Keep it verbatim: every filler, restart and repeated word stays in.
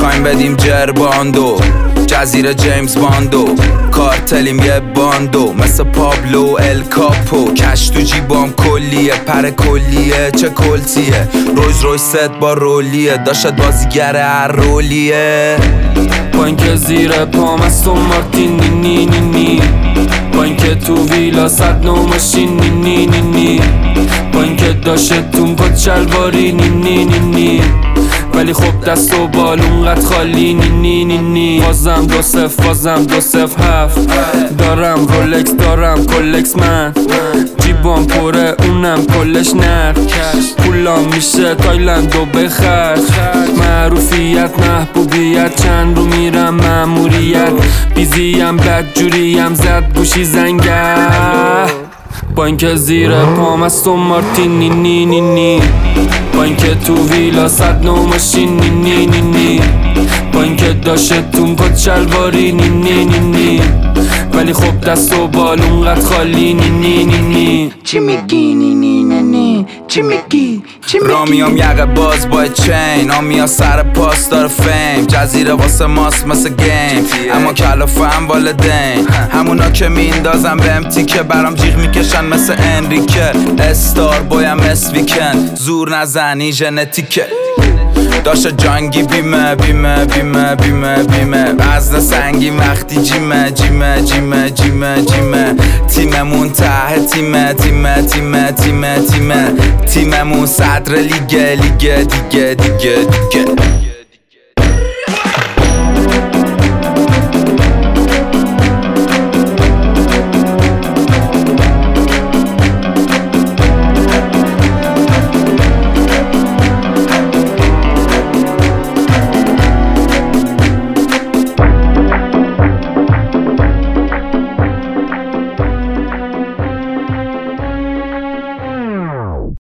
میخوایم بدیم جرباندو، جزیره جیمز باندو، کارتلیم یه باندو مثل پابلو ال کاپو. کش تو جیبام کلیه، پر کلیه چه کلتیه، رویز رویز ست با رولیه، داشت بازیگر هر رولیه. با اینکه زیر پام استون مارتین نی نی نی نی، با اینکه تو ویلا صد نو ماشین نی نی نی نی، با اینکه داشتون کت شلواری نی نی نی نی، ولی خب دست و بال اونقدر خالی نی نی نی نی. بازم دو صف بازم دو صف هفت، دارم رولکس دارم کلکس من، جیبام پره اونم کلش نرد، پولام میشه تایلند و بخرج، معروفیت محبوبیت چند رو میرم ماموریت، بیزیم بدجوریم زد گوشی زنگه. با اینکه زیر پام استون مارتین نی نی نی نی، با اینکه تو ویلا صد نو ماشین نی نی نی نی، با اینکه داشتون کت شلواری نی نی نی نی، ولی خب دست و بال اونقدر خالی نی نی نی نی. چی میگی نی نی نی نی، چی میگی چی میگی؟ رامیام یقه باز با چین، آمیا سر پاس داره فیم، جزیره واسه ماست مثل گیم، اما کلافه هم والدین، همونا که میندازم به امتی که برام جیغ میکشن مثل انریکه، استار بایم اس ویکند، زور نزنی ژنتیکه، داشت جانگی بیمه بیمه بیمه بیمه بیمه، وزن سنگین وقتی جیمه جیمه جیمه جیمه جیمه، تیممون ته تیمه تیمه تیمه تیمه تیمه، تیممون صدر لیگه لیگه دیگه دیگه دیگه.